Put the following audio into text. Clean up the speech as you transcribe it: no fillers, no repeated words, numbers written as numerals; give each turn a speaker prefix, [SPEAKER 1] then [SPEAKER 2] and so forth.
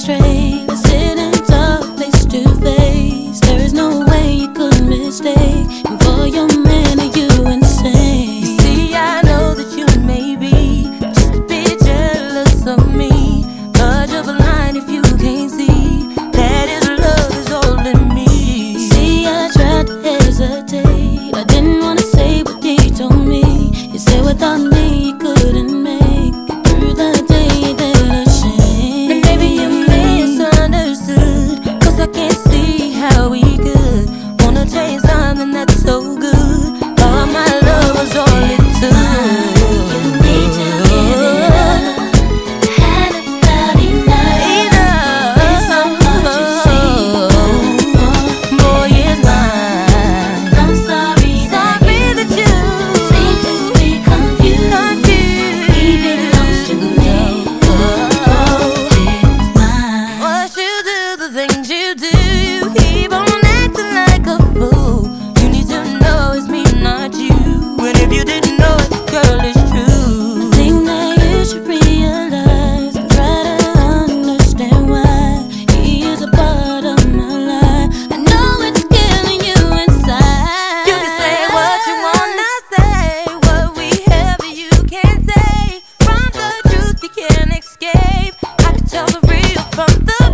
[SPEAKER 1] straight. We're sitting talk face to face. There is no way you could mistake. And for your man, are you insane? You see, I know that you may be just a bit jealous of me, but you're blind if you can't see that his love is holding me. You see, I tried to hesitate. I didn't wanna say what he told me. He said without me you couldn't make it through the day. That a shame. And maybe you misunderstood, 'cause I can't see how we could wanna change something that's so good. All my love was all it took. You need to give it up. Had about enough. It's not what you see. Boy, it's mine. I'm sorry that you seem to be confused. He belongs to me. It's mine. What you do, the things you do, you keep on acting like a fool. You need to know it's me, not you. And if you didn't know it, girl, it's true. I think that you should realize and try to understand why he is a part of my life. I know it's killing you inside. You can say what you wanna say, what we have you can't take. From the truth you can't escape. I can tell the real from the